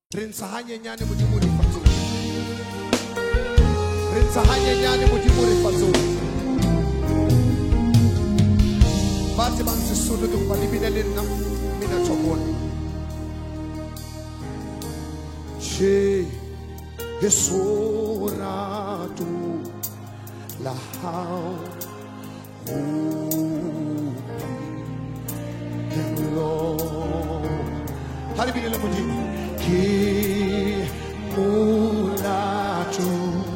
Rinsahanye nyane mujimuri fazo. Rinsahanye nyane mujimuri fazo. Bati bansi sudu tumpali binelina mina chokon. Che esoratu lahau Hari binele mujimu ki mulatu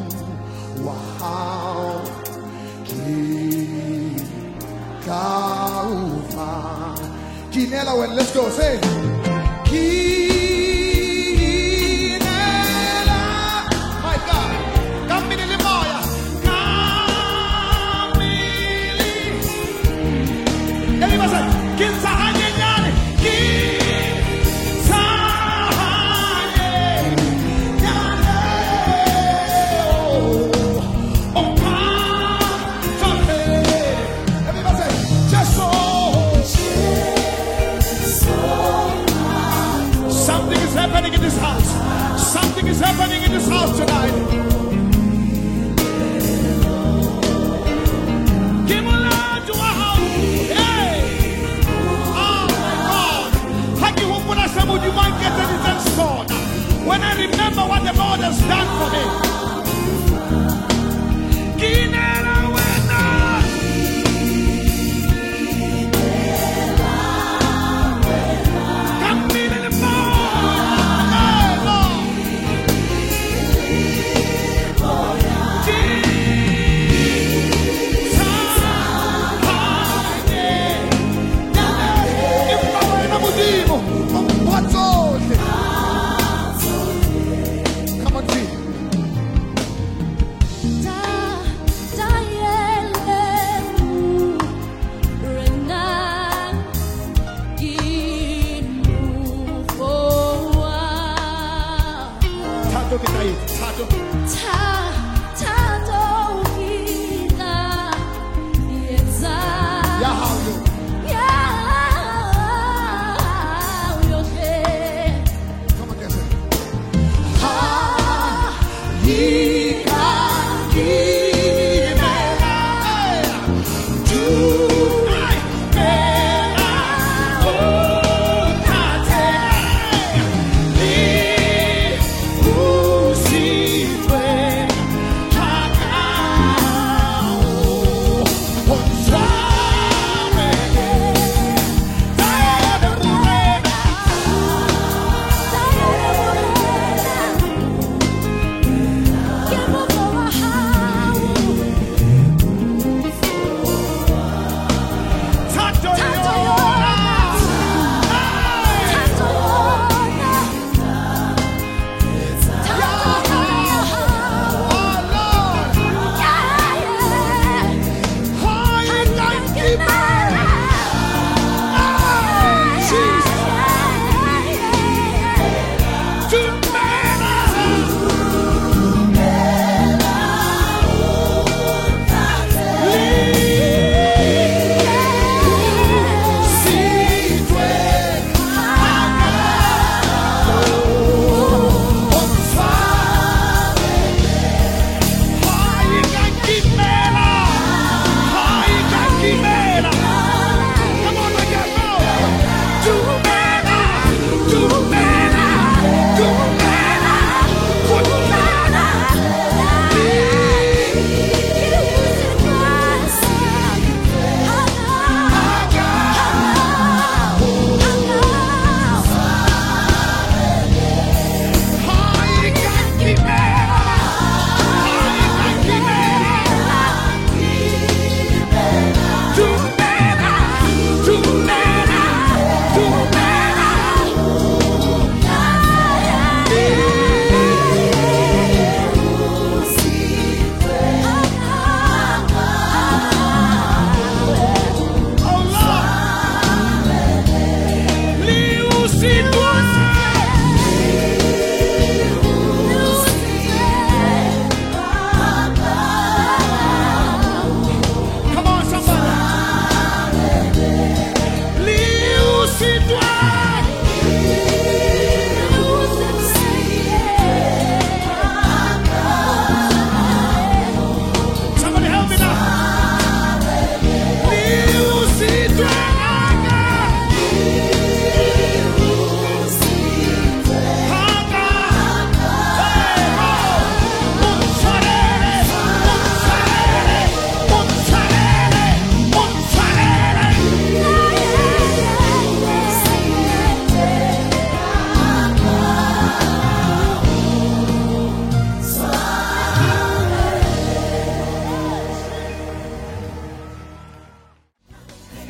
wow ki kaufa kinela when let's go say kinela my God kamili moya kamili everybody say kinsa hanye nyane happening in this house. Something is happening in this house tonight. Give a to a house. Hey! Oh my God. How can you put us would you might get the defense sword? When I remember what the Lord has done for me.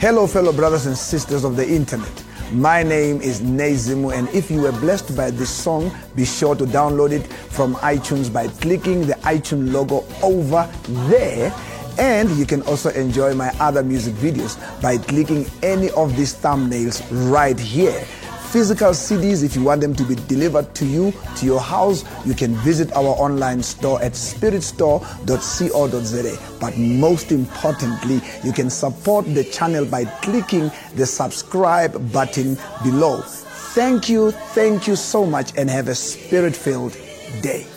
Hello, fellow brothers and sisters of the internet. My name is Nezimu, and if you were blessed by this song, be sure to download it from iTunes by clicking the iTunes logo over there. And you can also enjoy my other music videos by clicking any of these thumbnails right here. Physical CDs, if you want them to be delivered to you, to your house, you can visit our online store at spiritstore.co.za. But most importantly, you can support the channel by clicking the subscribe button below. Thank you so much, and have a spirit-filled day.